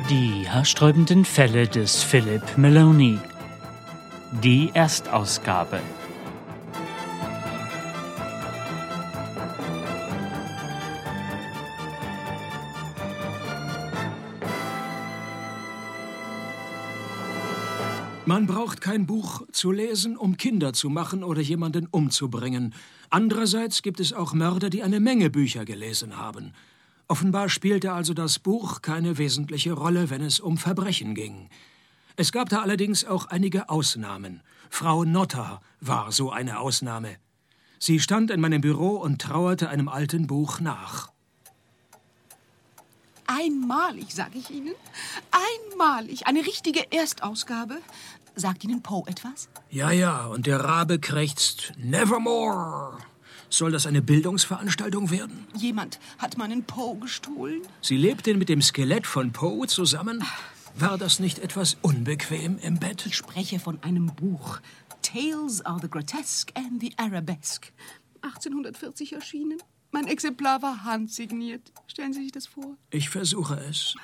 Die haarsträubenden Fälle des Philip Maloney. Die Erstausgabe. Man braucht kein Buch zu lesen, um Kinder zu machen oder jemanden umzubringen. Andererseits gibt es auch Mörder, die eine Menge Bücher gelesen haben. Offenbar spielte also das Buch keine wesentliche Rolle, wenn es um Verbrechen ging. Es gab da allerdings auch einige Ausnahmen. Frau Notter war so eine Ausnahme. Sie stand in meinem Büro und trauerte einem alten Buch nach. Einmalig, sage ich Ihnen. Einmalig. Eine richtige Erstausgabe. Sagt Ihnen Poe etwas? Ja, und der Rabe krächzt Nevermore. Soll das eine Bildungsveranstaltung werden? Jemand hat meinen Poe gestohlen. Sie lebten mit dem Skelett von Poe zusammen? War das nicht etwas unbequem im Bett? Ich spreche von einem Buch. Tales of the Grotesque and the Arabesque. 1840 erschienen. Mein Exemplar war handsigniert. Stellen Sie sich das vor? Ich versuche es.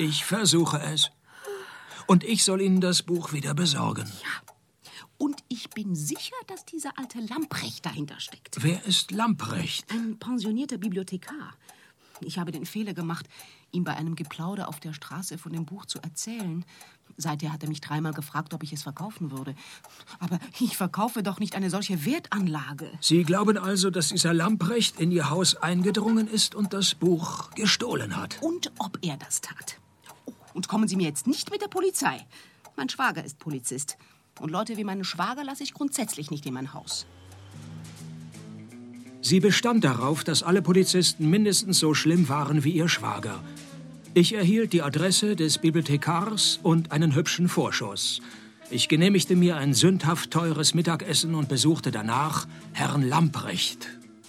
Und ich soll Ihnen das Buch wieder besorgen. Ja. Und ich bin sicher, dass dieser alte Lamprecht dahinter steckt. Wer ist Lamprecht? Ein pensionierter Bibliothekar. Ich habe den Fehler gemacht, ihm bei einem Geplauder auf der Straße von dem Buch zu erzählen. Seither hat er mich 3-mal gefragt, ob ich es verkaufen würde. Aber ich verkaufe doch nicht eine solche Wertanlage. Sie glauben also, dass dieser Lamprecht in Ihr Haus eingedrungen ist und das Buch gestohlen hat? Und ob er das tat. Oh, und kommen Sie mir jetzt nicht mit der Polizei. Mein Schwager ist Polizist. Und Leute wie meinen Schwager lasse ich grundsätzlich nicht in mein Haus. Sie bestand darauf, dass alle Polizisten mindestens so schlimm waren wie ihr Schwager. Ich erhielt die Adresse des Bibliothekars und einen hübschen Vorschuss. Ich genehmigte mir ein sündhaft teures Mittagessen und besuchte danach Herrn Lamprecht.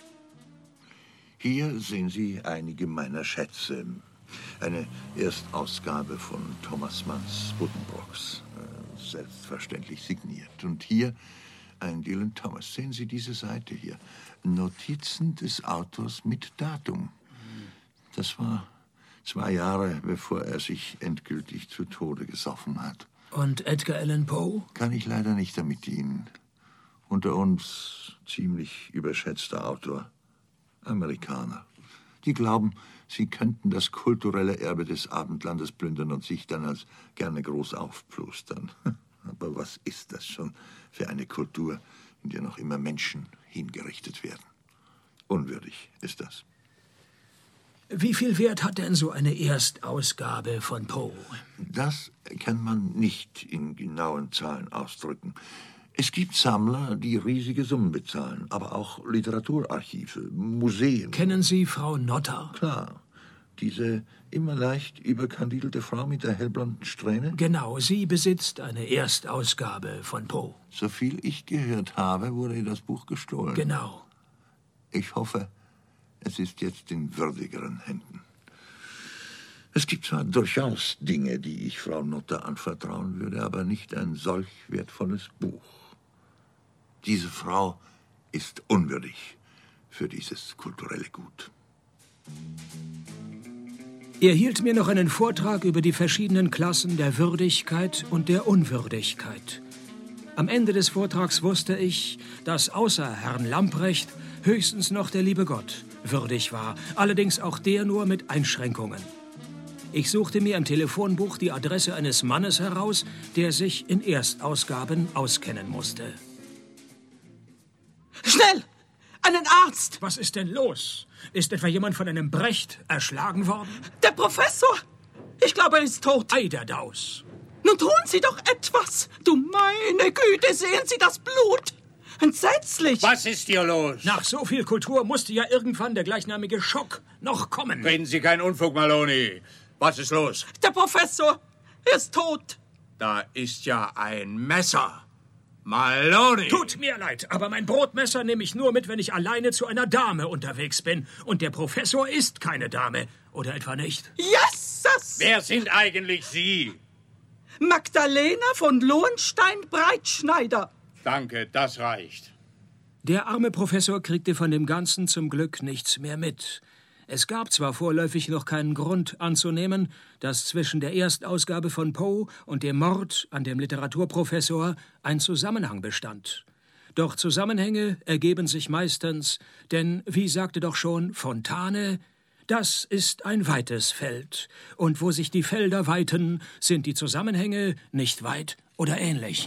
Hier sehen Sie einige meiner Schätze. Eine Erstausgabe von Thomas Manns Buddenbrooks. Selbstverständlich signiert. Und hier ein Dylan Thomas. Sehen Sie diese Seite hier. Notizen des Autors mit Datum. Das war 2 Jahre, bevor er sich endgültig zu Tode gesoffen hat. Und Edgar Allan Poe? Kann ich leider nicht damit dienen. Unter uns ziemlich überschätzter Autor. Amerikaner. Die glauben, sie könnten das kulturelle Erbe des Abendlandes plündern und sich dann als gerne groß aufplustern. Aber was ist das schon für eine Kultur, in der noch immer Menschen hingerichtet werden? Unwürdig ist das. Wie viel Wert hat denn so eine Erstausgabe von Poe? Das kann man nicht in genauen Zahlen ausdrücken. Es gibt Sammler, die riesige Summen bezahlen, aber auch Literaturarchive, Museen. Kennen Sie Frau Notter? Klar. Diese immer leicht überkandidelte Frau mit der hellblonden Strähne? Genau, sie besitzt eine Erstausgabe von Poe. Soviel ich gehört habe, wurde ihr das Buch gestohlen. Genau. Ich hoffe, es ist jetzt in würdigeren Händen. Es gibt zwar durchaus Dinge, die ich Frau Notter anvertrauen würde, aber nicht ein solch wertvolles Buch. Diese Frau ist unwürdig für dieses kulturelle Gut. Er hielt mir noch einen Vortrag über die verschiedenen Klassen der Würdigkeit und der Unwürdigkeit. Am Ende des Vortrags wusste ich, dass außer Herrn Lamprecht höchstens noch der liebe Gott würdig war, allerdings auch der nur mit Einschränkungen. Ich suchte mir im Telefonbuch die Adresse eines Mannes heraus, der sich in Erstausgaben auskennen musste. Schnell! Einen Arzt! Was ist denn los? Ist etwa jemand von einem Brecht erschlagen worden? Der Professor! Ich glaube, er ist tot. Ei der Daus! Nun tun Sie doch etwas! Du meine Güte, sehen Sie das Blut! Entsetzlich! Was ist hier los? Nach so viel Kultur musste ja irgendwann der gleichnamige Schock noch kommen. Reden Sie keinen Unfug, Maloney. Was ist los? Der Professor! Er ist tot! Da ist ja ein Messer. Maloney! Tut mir leid, aber mein Brotmesser nehme ich nur mit, wenn ich alleine zu einer Dame unterwegs bin. Und der Professor ist keine Dame. Oder etwa nicht? Jesus! Wer sind eigentlich Sie? Magdalena von Lohenstein-Breitschneider. Danke, das reicht. Der arme Professor kriegte von dem Ganzen zum Glück nichts mehr mit. Es gab zwar vorläufig noch keinen Grund anzunehmen, dass zwischen der Erstausgabe von Poe und dem Mord an dem Literaturprofessor ein Zusammenhang bestand. Doch Zusammenhänge ergeben sich meistens, denn, wie sagte doch schon Fontane, das ist ein weites Feld, und wo sich die Felder weiten, sind die Zusammenhänge nicht weit oder ähnlich.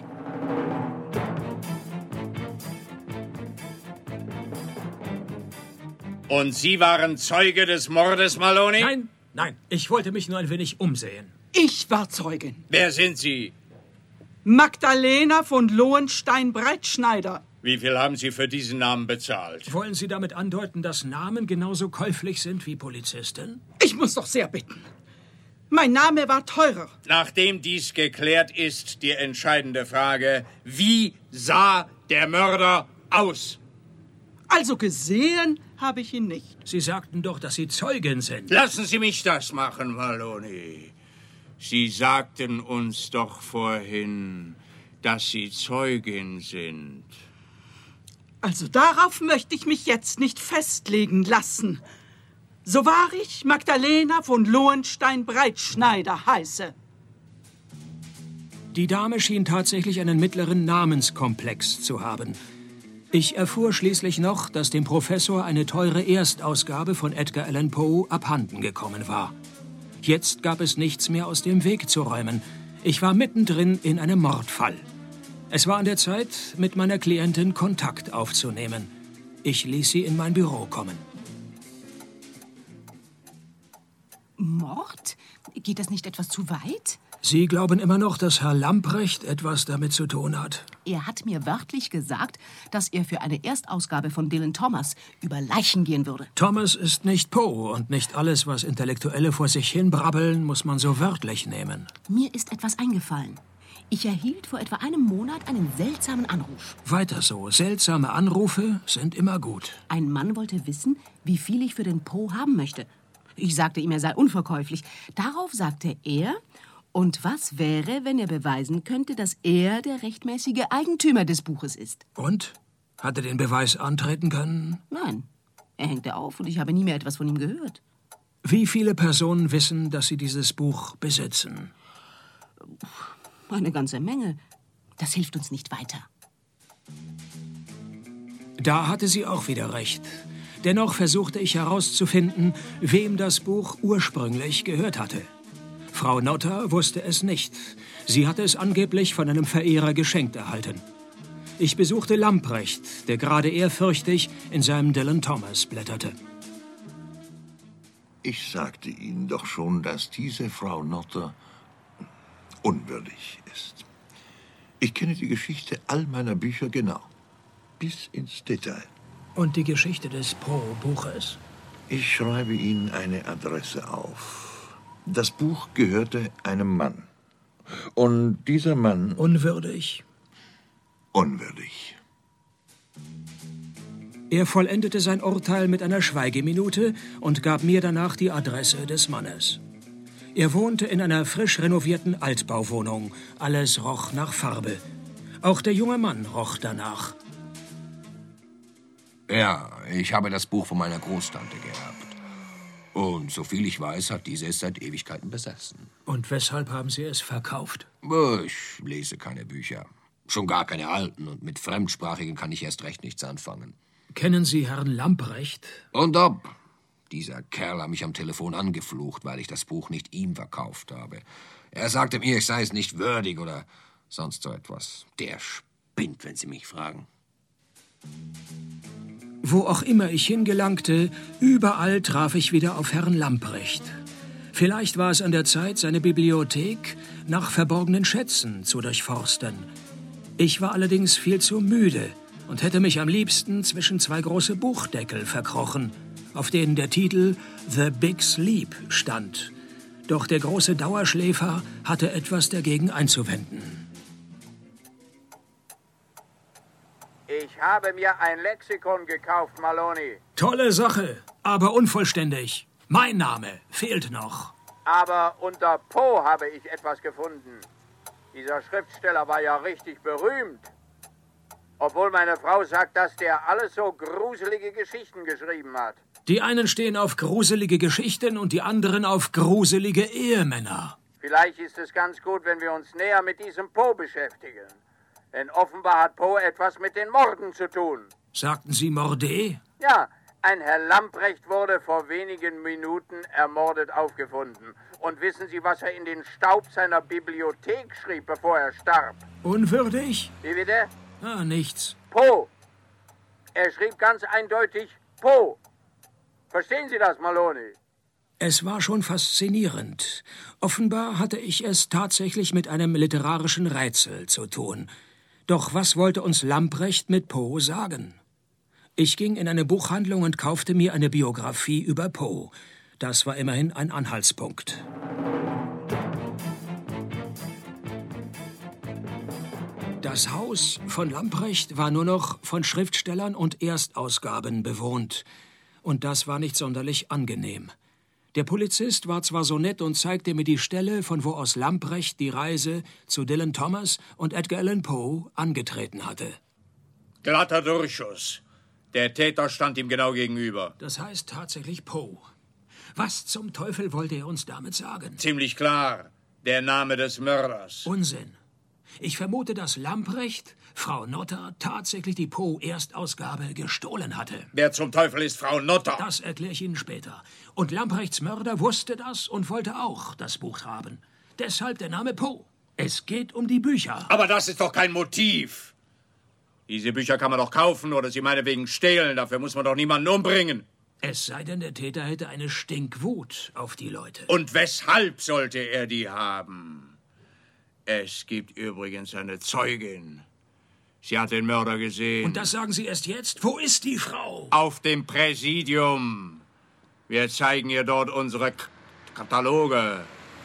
Und Sie waren Zeuge des Mordes, Maloney? Nein, ich wollte mich nur ein wenig umsehen. Ich war Zeugin. Wer sind Sie? Magdalena von Lohenstein-Breitschneider. Wie viel haben Sie für diesen Namen bezahlt? Wollen Sie damit andeuten, dass Namen genauso käuflich sind wie Polizisten? Ich muss doch sehr bitten. Mein Name war teurer. Nachdem dies geklärt ist, die entscheidende Frage: Wie sah der Mörder aus? Also gesehen habe ich ihn nicht. Sie sagten doch, dass Sie Zeugin sind. Lassen Sie mich das machen, Maloney. Sie sagten uns doch vorhin, dass Sie Zeugin sind. Also darauf möchte ich mich jetzt nicht festlegen lassen. So wahr ich Magdalena von Lohenstein-Breitschneider heiße. Die Dame schien tatsächlich einen mittleren Namenskomplex zu haben. Ich erfuhr schließlich noch, dass dem Professor eine teure Erstausgabe von Edgar Allan Poe abhanden gekommen war. Jetzt gab es nichts mehr aus dem Weg zu räumen. Ich war mittendrin in einem Mordfall. Es war an der Zeit, mit meiner Klientin Kontakt aufzunehmen. Ich ließ sie in mein Büro kommen. Mord? Geht das nicht etwas zu weit? Sie glauben immer noch, dass Herr Lamprecht etwas damit zu tun hat? Er hat mir wörtlich gesagt, dass er für eine Erstausgabe von Dylan Thomas über Leichen gehen würde. Thomas ist nicht Poe und nicht alles, was Intellektuelle vor sich hin brabbeln, muss man so wörtlich nehmen. Mir ist etwas eingefallen. Ich erhielt vor etwa einem Monat einen seltsamen Anruf. Weiter so. Seltsame Anrufe sind immer gut. Ein Mann wollte wissen, wie viel ich für den Poe haben möchte. Ich sagte ihm, er sei unverkäuflich. Darauf sagte er, und was wäre, wenn er beweisen könnte, dass er der rechtmäßige Eigentümer des Buches ist? Und? Hat er den Beweis antreten können? Nein, er hängte auf und ich habe nie mehr etwas von ihm gehört. Wie viele Personen wissen, dass sie dieses Buch besitzen? Eine ganze Menge. Das hilft uns nicht weiter. Da hatte sie auch wieder recht. Dennoch versuchte ich herauszufinden, wem das Buch ursprünglich gehört hatte. Frau Notter wusste es nicht. Sie hatte es angeblich von einem Verehrer geschenkt erhalten. Ich besuchte Lamprecht, der gerade ehrfürchtig in seinem Dylan Thomas blätterte. Ich sagte Ihnen doch schon, dass diese Frau Notter unwürdig ist. Ich kenne die Geschichte all meiner Bücher genau, bis ins Detail. Und die Geschichte des Poe-Buches? Ich schreibe Ihnen eine Adresse auf. Das Buch gehörte einem Mann. Und dieser Mann... Unwürdig? Unwürdig. Er vollendete sein Urteil mit einer Schweigeminute und gab mir danach die Adresse des Mannes. Er wohnte in einer frisch renovierten Altbauwohnung. Alles roch nach Farbe. Auch der junge Mann roch danach. Ja, ich habe das Buch von meiner Großtante geerbt. Und soviel ich weiß, hat diese es seit Ewigkeiten besessen. Und weshalb haben Sie es verkauft? Ich lese keine Bücher. Schon gar keine alten. Und mit Fremdsprachigen kann ich erst recht nichts anfangen. Kennen Sie Herrn Lamprecht? Und ob. Dieser Kerl hat mich am Telefon angeflucht, weil ich das Buch nicht ihm verkauft habe. Er sagte mir, ich sei es nicht würdig oder sonst so etwas. Der spinnt, wenn Sie mich fragen. Wo auch immer ich hingelangte, überall traf ich wieder auf Herrn Lamprecht. Vielleicht war es an der Zeit, seine Bibliothek nach verborgenen Schätzen zu durchforsten. Ich war allerdings viel zu müde und hätte mich am liebsten zwischen zwei große Buchdeckel verkrochen, auf denen der Titel »The Big Sleep« stand. Doch der große Dauerschläfer hatte etwas dagegen einzuwenden. Ich habe mir ein Lexikon gekauft, Maloney. Tolle Sache, aber unvollständig. Mein Name fehlt noch. Aber unter Poe habe ich etwas gefunden. Dieser Schriftsteller war ja richtig berühmt. Obwohl meine Frau sagt, dass der alles so gruselige Geschichten geschrieben hat. Die einen stehen auf gruselige Geschichten und die anderen auf gruselige Ehemänner. Vielleicht ist es ganz gut, wenn wir uns näher mit diesem Poe beschäftigen. Denn offenbar hat Poe etwas mit den Morden zu tun. Sagten Sie Morde? Ja, ein Herr Lamprecht wurde vor wenigen Minuten ermordet aufgefunden. Und wissen Sie, was er in den Staub seiner Bibliothek schrieb, bevor er starb? Unwürdig? Wie bitte? Ah, nichts. Poe. Er schrieb ganz eindeutig Poe. Verstehen Sie das, Maloney? Es war schon faszinierend. Offenbar hatte ich es tatsächlich mit einem literarischen Rätsel zu tun. Doch was wollte uns Lamprecht mit Poe sagen? Ich ging in eine Buchhandlung und kaufte mir eine Biografie über Poe. Das war immerhin ein Anhaltspunkt. Das Haus von Lamprecht war nur noch von Schriftstellern und Erstausgaben bewohnt. Und das war nicht sonderlich angenehm. Der Polizist war zwar so nett und zeigte mir die Stelle, von wo aus Lamprecht die Reise zu Dylan Thomas und Edgar Allan Poe angetreten hatte. Glatter Durchschuss. Der Täter stand ihm genau gegenüber. Das heißt tatsächlich Poe. Was zum Teufel wollte er uns damit sagen? Ziemlich klar. Der Name des Mörders. Unsinn. Ich vermute, dass Lamprecht Frau Notter tatsächlich die Poe-Erstausgabe gestohlen hatte. Wer zum Teufel ist Frau Notter? Das erkläre ich Ihnen später. Und Lamprechts Mörder wusste das und wollte auch das Buch haben. Deshalb der Name Poe. Es geht um die Bücher. Aber das ist doch kein Motiv. Diese Bücher kann man doch kaufen oder sie meinetwegen stehlen. Dafür muss man doch niemanden umbringen. Es sei denn, der Täter hätte eine Stinkwut auf die Leute. Und weshalb sollte er die haben? Es gibt übrigens eine Zeugin. Sie hat den Mörder gesehen. Und das sagen Sie erst jetzt? Wo ist die Frau? Auf dem Präsidium. Wir zeigen ihr dort unsere Kataloge.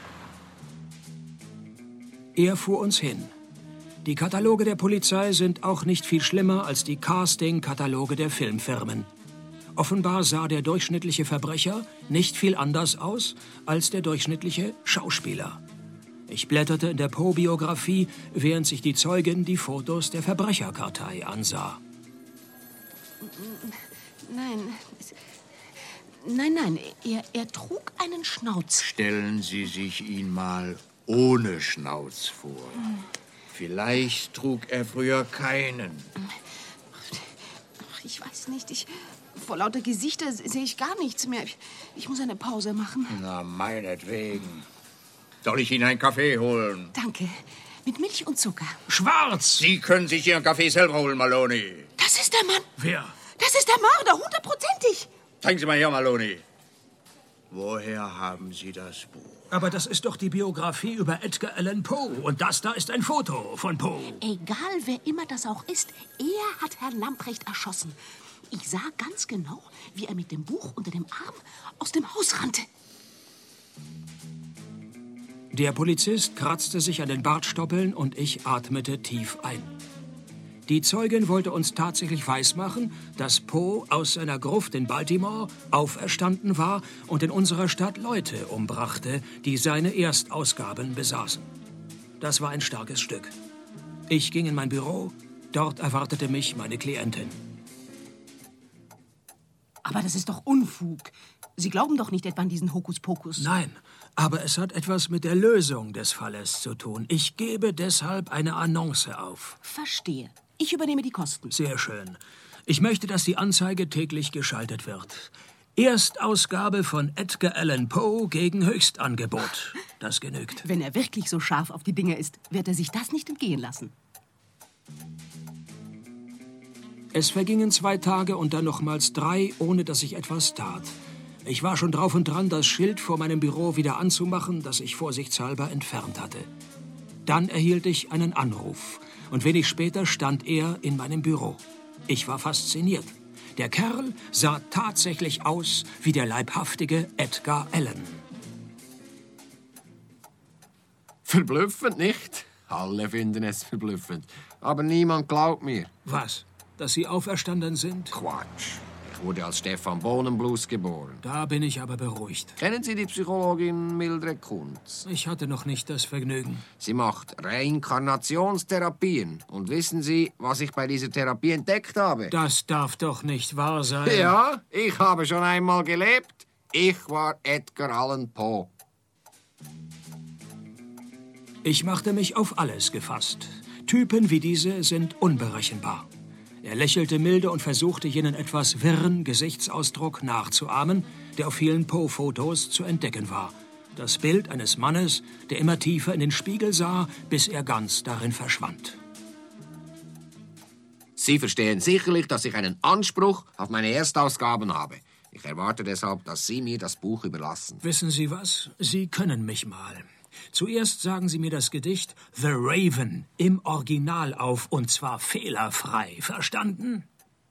Er fuhr uns hin. Die Kataloge der Polizei sind auch nicht viel schlimmer als die Casting-Kataloge der Filmfirmen. Offenbar sah der durchschnittliche Verbrecher nicht viel anders aus als der durchschnittliche Schauspieler. Ich blätterte in der Poe-Biografie, während sich die Zeugin die Fotos der Verbrecherkartei ansah. Nein, er trug einen Schnauz. Stellen Sie sich ihn mal ohne Schnauz vor. Vielleicht trug er früher keinen. Ach, ich weiß nicht, vor lauter Gesichter sehe ich gar nichts mehr. Ich muss eine Pause machen. Na, meinetwegen. Soll ich Ihnen einen Kaffee holen? Danke. Mit Milch und Zucker. Schwarz! Sie können sich Ihren Kaffee selber holen, Maloney. Das ist der Mann. Wer? Das ist der Mörder, 100%. Trinken Sie mal her, Maloney. Woher haben Sie das Buch? Aber das ist doch die Biografie über Edgar Allan Poe. Und das da ist ein Foto von Poe. Egal, wer immer das auch ist, er hat Herrn Lamprecht erschossen. Ich sah ganz genau, wie er mit dem Buch unter dem Arm aus dem Haus rannte. Der Polizist kratzte sich an den Bartstoppeln und ich atmete tief ein. Die Zeugin wollte uns tatsächlich weismachen, dass Poe aus seiner Gruft in Baltimore auferstanden war und in unserer Stadt Leute umbrachte, die seine Erstausgaben besaßen. Das war ein starkes Stück. Ich ging in mein Büro, dort erwartete mich meine Klientin. Aber das ist doch Unfug. Sie glauben doch nicht etwa an diesen Hokuspokus. Nein, aber es hat etwas mit der Lösung des Falles zu tun. Ich gebe deshalb eine Annonce auf. Verstehe. Ich übernehme die Kosten. Sehr schön. Ich möchte, dass die Anzeige täglich geschaltet wird. Erstausgabe von Edgar Allan Poe gegen Höchstangebot. Das genügt. Wenn er wirklich so scharf auf die Dinge ist, wird er sich das nicht entgehen lassen. Es vergingen 2 Tage und dann nochmals 3, ohne dass ich etwas tat. Ich war schon drauf und dran, das Schild vor meinem Büro wieder anzumachen, das ich vorsichtshalber entfernt hatte. Dann erhielt ich einen Anruf. Und wenig später stand er in meinem Büro. Ich war fasziniert. Der Kerl sah tatsächlich aus wie der leibhaftige Edgar Allan. Verblüffend, nicht? Alle finden es verblüffend. Aber niemand glaubt mir. Was? Dass Sie auferstanden sind? Quatsch. Ich Ich wurde als Stefan Bohnenblues geboren. Da bin ich aber beruhigt. Kennen Sie die Psychologin Mildred Kunz? Ich hatte noch nicht das Vergnügen. Sie macht Reinkarnationstherapien. Und wissen Sie, was ich bei dieser Therapie entdeckt habe? Das darf doch nicht wahr sein. Ja, ich habe schon einmal gelebt. Ich war Edgar Allan Poe. Ich machte mich auf alles gefasst. Typen wie diese sind unberechenbar. Er lächelte milde und versuchte, jenen etwas wirren Gesichtsausdruck nachzuahmen, der auf vielen Poe-Fotos zu entdecken war. Das Bild eines Mannes, der immer tiefer in den Spiegel sah, bis er ganz darin verschwand. Sie verstehen sicherlich, dass ich einen Anspruch auf meine Erstausgaben habe. Ich erwarte deshalb, dass Sie mir das Buch überlassen. Wissen Sie was? Sie können mich mal. Zuerst sagen Sie mir das Gedicht The Raven im Original auf, und zwar fehlerfrei. Verstanden?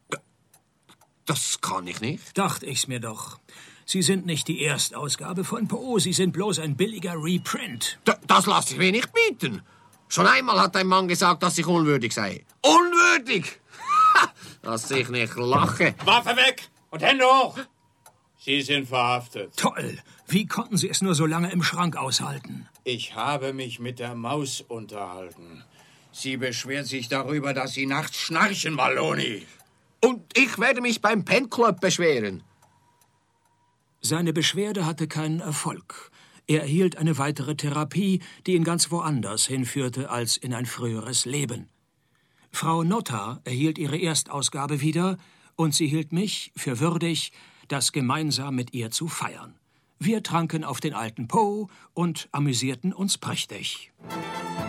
Das kann ich nicht. Dachte ich's mir doch. Sie sind nicht die Erstausgabe von Poe, Sie sind bloß ein billiger Reprint. Das lasse ich mir nicht bieten. Schon einmal hat ein Mann gesagt, dass ich unwürdig sei. Unwürdig! Dass ich nicht lache. Waffe weg und Hände hoch! Sie sind verhaftet. Toll! Wie konnten Sie es nur so lange im Schrank aushalten? Ich habe mich mit der Maus unterhalten. Sie beschwert sich darüber, dass Sie nachts schnarchen, Maloney. Und ich werde mich beim Pen Club beschweren. Seine Beschwerde hatte keinen Erfolg. Er erhielt eine weitere Therapie, die ihn ganz woanders hinführte als in ein früheres Leben. Frau Notta erhielt ihre Erstausgabe wieder, und sie hielt mich für würdig, das gemeinsam mit ihr zu feiern. Wir tranken auf den alten Poe und amüsierten uns prächtig.